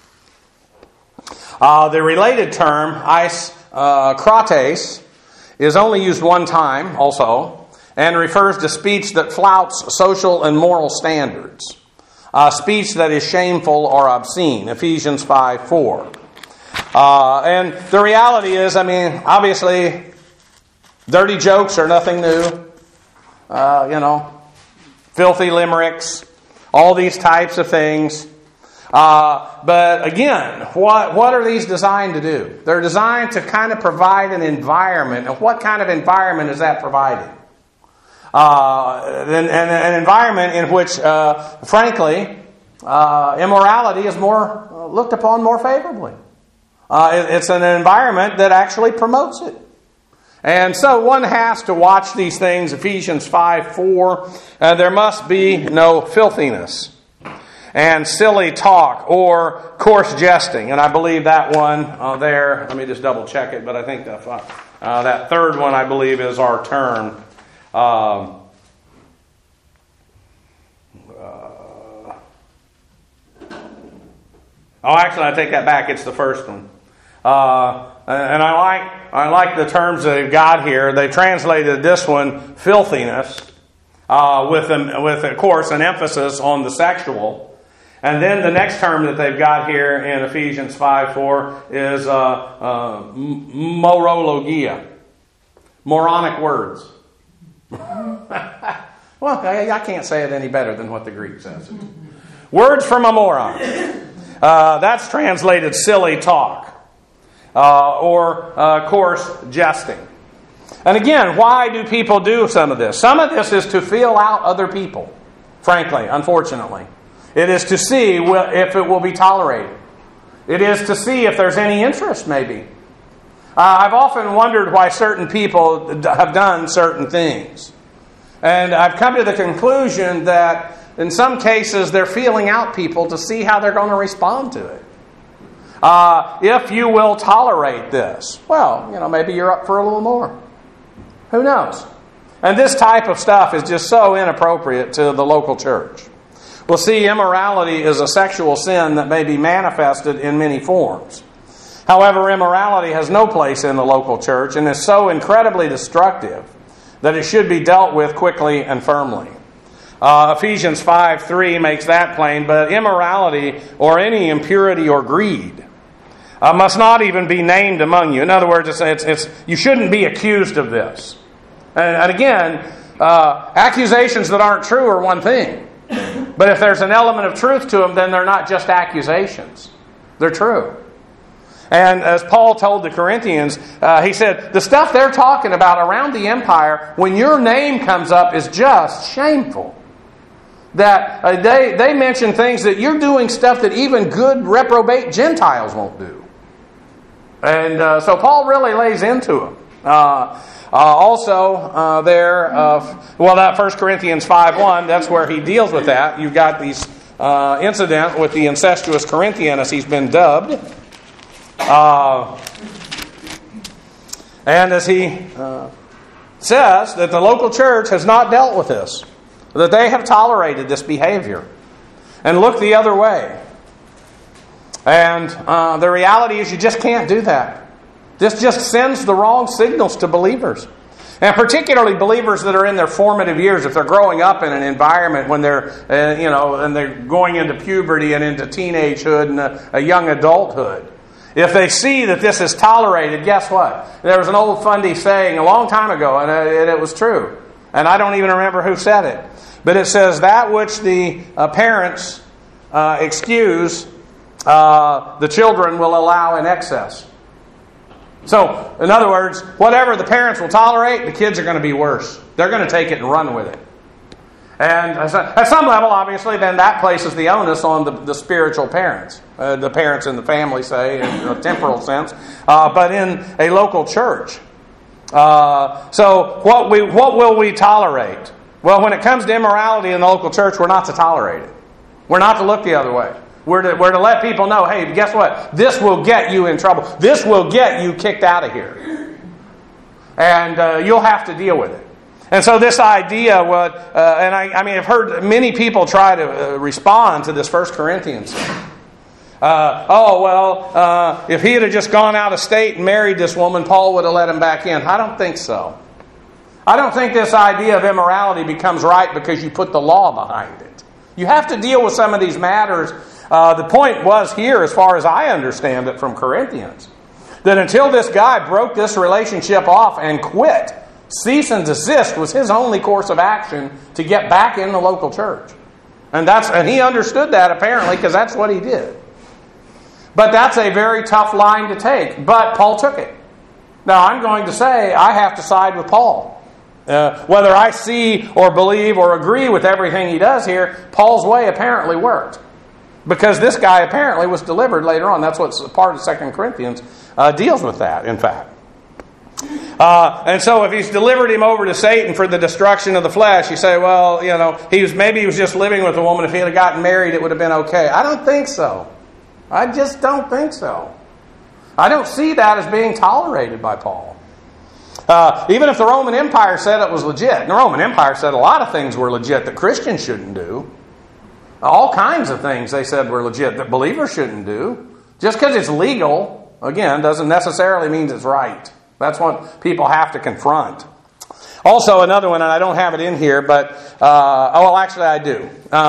A: The related term, eis krates, is only used one time also, and refers to speech that flouts social and moral standards. Speech that is shameful or obscene. Ephesians 5:4. And the reality is, obviously, dirty jokes are nothing new. Filthy limericks, all these types of things. But again, what are these designed to do? They're designed to kind of provide an environment. And what kind of environment is that providing? An environment in which, frankly, immorality is more looked upon more favorably. It's an environment that actually promotes it. And so one has to watch these things. Ephesians 5:4. There must be no filthiness and silly talk or coarse jesting. And I believe that one there, let me just double check it, but I think that third one I believe is our term. Actually I take that back, it's the first one. And I like the terms that they've got here. They translated this one, filthiness, with of course an emphasis on the sexual. And then the next term that they've got here in Ephesians 5:4 is morologia. Moronic words. Well, I can't say it any better than what the Greek says. Words from a moron. That's translated silly talk. Or coarse jesting. And again, why do people do some of this? Some of this is to feel out other people, frankly, unfortunately. It is to see if it will be tolerated. It is to see if there's any interest, maybe. I've often wondered why certain people have done certain things. And I've come to the conclusion that in some cases they're feeling out people to see how they're going to respond to it. If you will tolerate this, well, maybe you're up for a little more. Who knows? And this type of stuff is just so inappropriate to the local church. Well, see, immorality is a sexual sin that may be manifested in many forms. However, immorality has no place in the local church and is so incredibly destructive that it should be dealt with quickly and firmly. Ephesians 5:3 makes that plain, but immorality or any impurity or greed must not even be named among you. In other words, it's you shouldn't be accused of this. And again, accusations that aren't true are one thing. But if there's an element of truth to them, then they're not just accusations. They're true. And as Paul told the Corinthians, he said, the stuff they're talking about around the empire, when your name comes up, is just shameful. That they mention things that you're doing stuff that even good reprobate Gentiles won't do. And so Paul really lays into them. That 1 Corinthians 5:1, that's where he deals with that. You've got these incident with the incestuous Corinthian, as he's been dubbed. And as he says that the local church has not dealt with this. that they have tolerated this behavior and looked the other way. And the reality is you just can't do that. This just sends the wrong signals to believers. And particularly believers that are in their formative years, if they're growing up in an environment when they're, and they're going into puberty and into teenagehood and a young adulthood. If they see that this is tolerated, guess what? There was an old fundy saying a long time ago, and it was true. And I don't even remember who said it. But it says, that which the parents excuse, the children will allow in excess. So, in other words, whatever the parents will tolerate, the kids are going to be worse. They're going to take it and run with it. And at some level, obviously, then that places the onus on the spiritual parents. The parents in the family, say, in a temporal sense. But in a local church. So, what will we tolerate? Well, when it comes to immorality in the local church, we're not to tolerate it. We're not to look the other way. We're to let people know, hey, guess what? This will get you in trouble. This will get you kicked out of here. And you'll have to deal with it. And so this idea, I've heard many people try to respond to this 1 Corinthians. If he had just gone out of state and married this woman, Paul would have let him back in. I don't think so. I don't think this idea of immorality becomes right because you put the law behind it. You have to deal with some of these matters. The point was here, as far as I understand it from Corinthians, that until this guy broke this relationship off and quit, cease and desist was his only course of action to get back in the local church. And he understood that apparently because that's what he did. But that's a very tough line to take. But Paul took it. Now I'm going to say I have to side with Paul. Whether I see or believe or agree with everything he does here, Paul's way apparently worked. Because this guy apparently was delivered later on. That's what part of 2 Corinthians deals with that, in fact. And so if he's delivered him over to Satan for the destruction of the flesh, you say, well, maybe he was just living with a woman. If he had gotten married, it would have been okay. I don't think so. I just don't think so. I don't see that as being tolerated by Paul. Even if the Roman Empire said it was legit. And the Roman Empire said a lot of things were legit that Christians shouldn't do. All kinds of things they said were legit that believers shouldn't do. Just because it's legal, again, doesn't necessarily mean it's right. That's what people have to confront. Also, another one, and I don't have it in here, but, actually I do.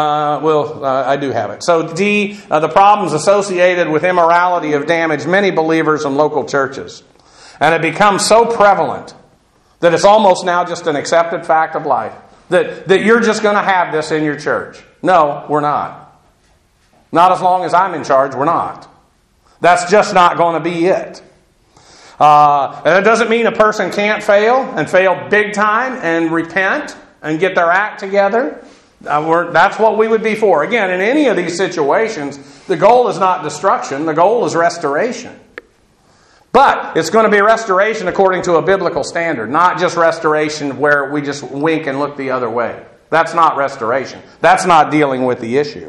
A: I do have it. So D, the problems associated with immorality have damaged many believers in local churches. And it becomes so prevalent that it's almost now just an accepted fact of life. That you're just going to have this in your church. No, we're not. Not as long as I'm in charge, we're not. That's just not going to be it. And it doesn't mean a person can't fail and fail big time and repent and get their act together. That's what we would be for. Again, in any of these situations, the goal is not destruction. The goal is restoration. But it's going to be restoration according to a biblical standard, not just restoration where we just wink and look the other way. That's not restoration. That's not dealing with the issue.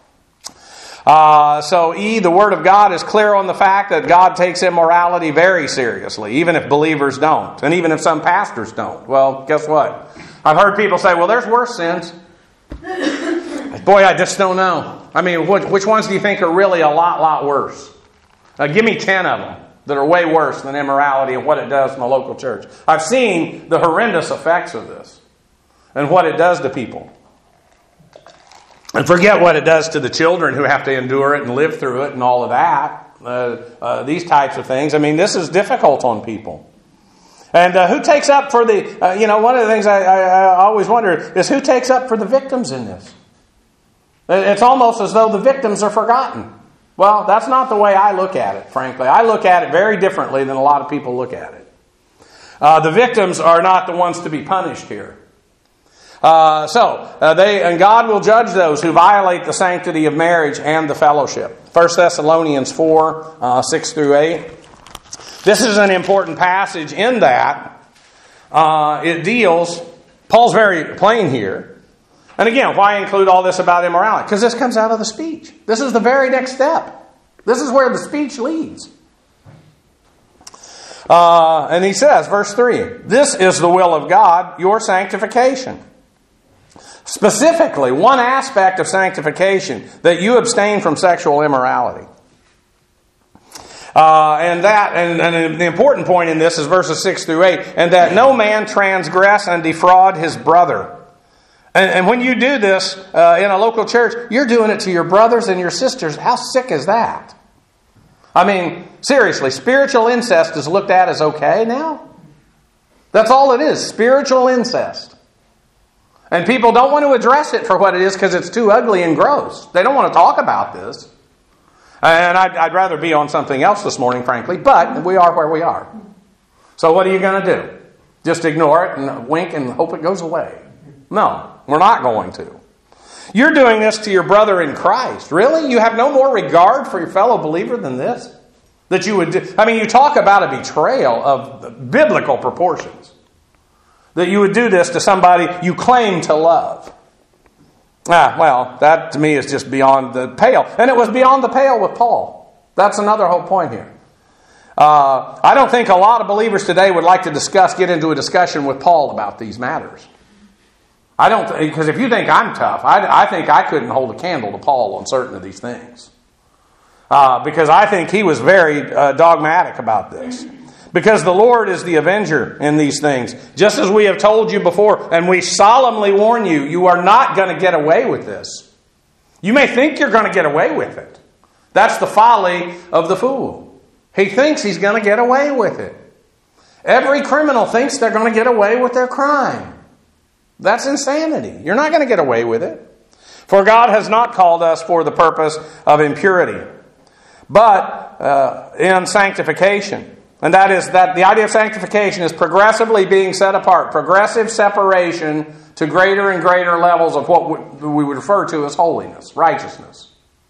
A: So E, the Word of God is clear on the fact that God takes immorality very seriously, even if believers don't, and even if some pastors don't. Well, guess what? I've heard people say, well, there's worse sins. Boy, I just don't know. I mean, which ones do you think are really a lot worse? Give me 10 of them that are way worse than immorality and what it does in the local church. I've seen the horrendous effects of this and what it does to people. And forget what it does to the children who have to endure it and live through it and all of that. These types of things. I mean, this is difficult on people. And who takes up for the... one of the things I always wonder is who takes up for the victims in this? It's almost as though the victims are forgotten. Well, that's not the way I look at it, frankly. I look at it very differently than a lot of people look at it. The victims are not the ones to be punished here. And God will judge those who violate the sanctity of marriage and the fellowship. 1 Thessalonians 4, 6 through 8. This is an important passage in that it deals, Paul's very plain here. And again, why include all this about immorality? Because this comes out of the speech. This is the very next step. This is where the speech leads. And he says, verse 3, this is the will of God, your sanctification, Specifically, one aspect of sanctification, that you abstain from sexual immorality. And the important point in this is verses 6 through 8, and that no man transgress and defraud his brother. And when you do this in a local church, you're doing it to your brothers and your sisters. How sick is that? I mean, seriously, spiritual incest is looked at as okay now? That's all it is, spiritual incest. And people don't want to address it for what it is because it's too ugly and gross. They don't want to talk about this. And I'd rather be on something else this morning, frankly, but we are where we are. So what are you going to do? Just ignore it and wink and hope it goes away? No, we're not going to. You're doing this to your brother in Christ. Really? You have no more regard for your fellow believer than this? That you would do? I mean, you talk about a betrayal of biblical proportions. That you would do this to somebody you claim to love. Well, that to me is just beyond the pale. And it was beyond the pale with Paul. That's another whole point here. I don't think a lot of believers today would like to get into a discussion with Paul about these matters. Because if you think I'm tough, I think I couldn't hold a candle to Paul on certain of these things. Because I think he was very dogmatic about this. Because the Lord is the avenger in these things. Just as we have told you before, and we solemnly warn you, you are not going to get away with this. You may think you're going to get away with it. That's the folly of the fool. He thinks he's going to get away with it. Every criminal thinks they're going to get away with their crime. That's insanity. You're not going to get away with it. For God has not called us for the purpose of impurity, but in sanctification. And that is that the idea of sanctification is progressively being set apart, progressive separation to greater and greater levels of what we would refer to as holiness, righteousness.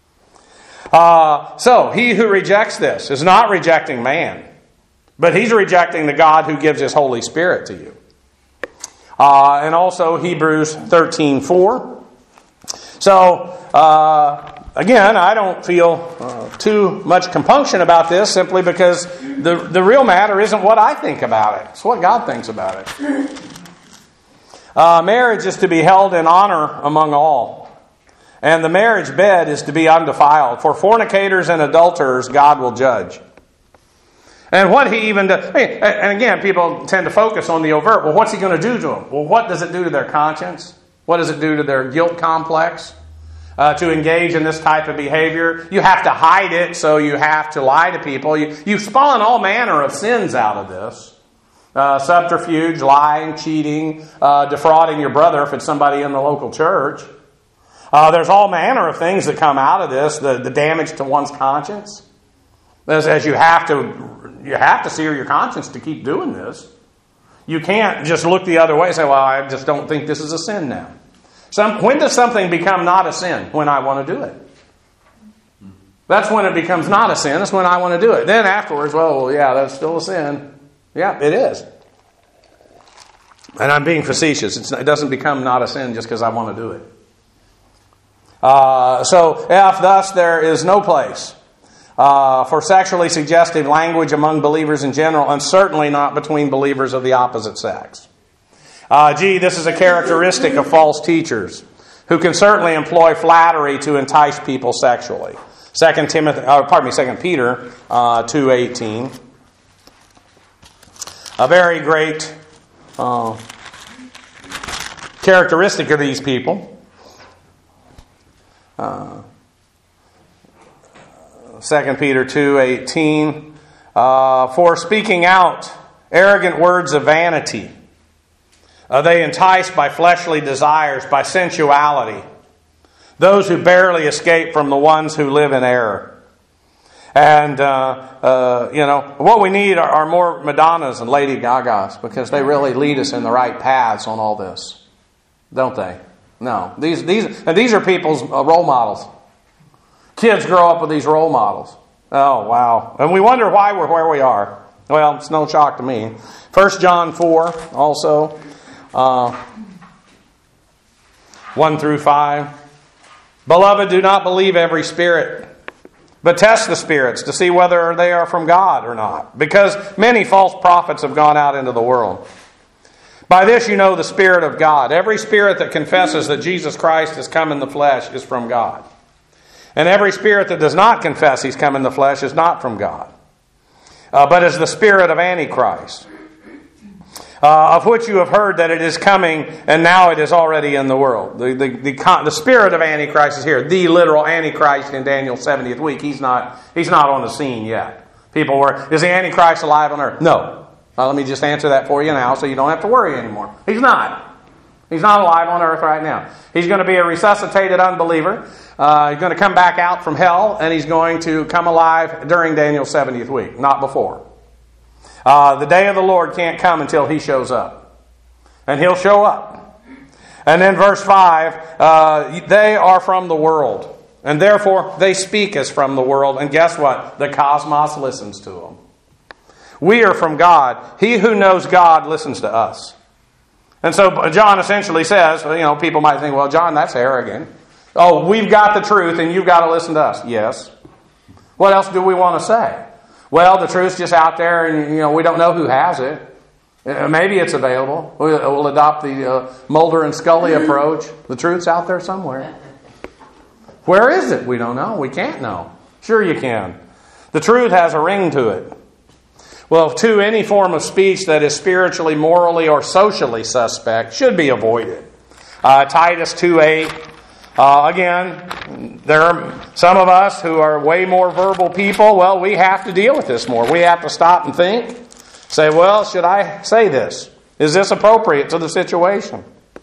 A: So he who rejects this is not rejecting man, but he's rejecting the God who gives his Holy Spirit to you. And also Hebrews 13:4. So, again, I don't feel too much compunction about this simply because the real matter isn't what I think about it. It's what God thinks about it. Marriage is to be held in honor among all. And the marriage bed is to be undefiled. For fornicators and adulterers, God will judge. And what he even does, and again, people tend to focus on the overt. Well, what's he going to do to them? Well, what does it do to their conscience? What does it do to their guilt complex? To engage in this type of behavior. You have to hide it, so you have to lie to people. You spawn all manner of sins out of this. Subterfuge, lying, cheating, defrauding your brother if it's somebody in the local church. There's all manner of things that come out of this. The damage to one's conscience. As you have to sear your conscience to keep doing this. You can't just look the other way and say, well, I just don't think this is a sin now. When does something become not a sin? When I want to do it. That's when it becomes not a sin. That's when I want to do it. Then afterwards, well, yeah, that's still a sin. Yeah, it is. And I'm being facetious. It doesn't become not a sin just because I want to do it. So, if thus there is no place for sexually suggestive language among believers in general, and certainly not between believers of the opposite sex. This is a characteristic of false teachers who can certainly employ flattery to entice people sexually. 2 Peter 2:18. A very great characteristic of these people. 2 Peter 2:18. For speaking out arrogant words of vanity. They entice by fleshly desires, by sensuality. Those who barely escape from the ones who live in error. And, what we need are more Madonnas and Lady Gagas because they really lead us in the right paths on all this. Don't they? No. These are people's role models. Kids grow up with these role models. Oh, wow. And we wonder why we're where we are. Well, it's no shock to me. 1 John 4 also. 1 through 5. Beloved, do not believe every spirit, but test the spirits to see whether they are from God or not, because many false prophets have gone out into the world. By this you know the Spirit of God. Every spirit that confesses that Jesus Christ has come in the flesh is from God. And every spirit that does not confess He's come in the flesh is not from God, but is the spirit of Antichrist, of which you have heard that it is coming, and now it is already in the world. The spirit of Antichrist is here. The literal Antichrist in Daniel's 70th week. He's not on the scene yet. People were, is the Antichrist alive on earth? No. Let me just answer that for you now so you don't have to worry anymore. He's not. He's not alive on earth right now. He's going to be a resuscitated unbeliever. He's going to come back out from hell, and he's going to come alive during Daniel's 70th week, not before. The day of the Lord can't come until He shows up. And He'll show up. And then verse 5, they are from the world, and therefore they speak as from the world. And guess what? The cosmos listens to them. We are from God. He who knows God listens to us. And so John essentially says, people might think, well, John, that's arrogant. Oh, we've got the truth and you've got to listen to us. Yes. What else do we want to say? Well, the truth's just out there and, we don't know who has it. Maybe it's available. We'll adopt the Mulder and Scully approach. The truth's out there somewhere. Where is it? We don't know. We can't know. Sure you can. The truth has a ring to it. Well, to any form of speech that is spiritually, morally, or socially suspect should be avoided. Titus 2:8. Again, there are some of us who are way more verbal people. Well, we have to deal with this more. We have to stop and think. Say, well, should I say this? Is this appropriate to the situation?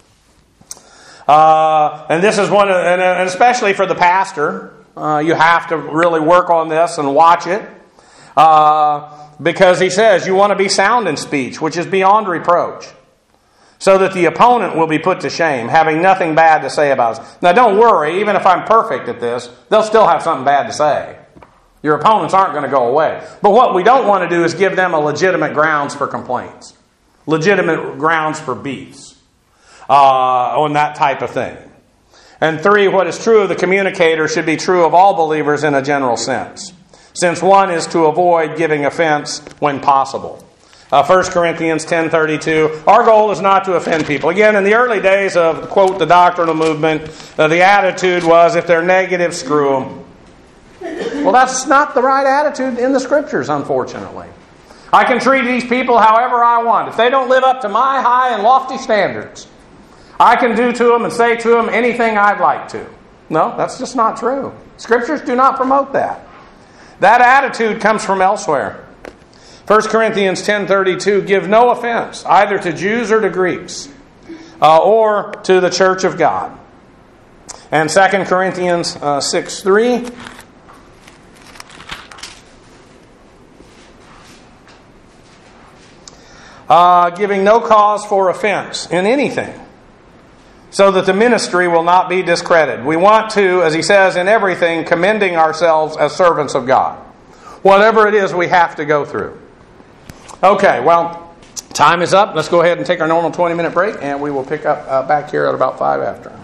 A: And this is and especially for the pastor, you have to really work on this and watch it. Because he says you want to be sound in speech, which is beyond reproach, so that the opponent will be put to shame, having nothing bad to say about us. Now don't worry, even if I'm perfect at this, they'll still have something bad to say. Your opponents aren't going to go away. But what we don't want to do is give them a legitimate grounds for complaints, legitimate grounds for beefs, on that type of thing. And 3, what is true of the communicator should be true of all believers in a general sense, since one is to avoid giving offense when possible. 1 Corinthians 10:32, our goal is not to offend people. Again, in the early days of, quote, the doctrinal movement, the attitude was, if they're negative, screw them. Well, that's not the right attitude in the Scriptures, unfortunately. I can treat these people however I want. If they don't live up to my high and lofty standards, I can do to them and say to them anything I'd like to. No, that's just not true. Scriptures do not promote that. That attitude comes from elsewhere. 1 Corinthians 10:32, give no offense either to Jews or to Greeks, or to the church of God. And 2 Corinthians 6:3, giving no cause for offense in anything, so that the ministry will not be discredited. We want to, as he says, in everything, commending ourselves as servants of God. Whatever it is we have to go through. Okay, well, time is up. Let's go ahead and take our normal 20-minute break, and we will pick up back here at about 5 after.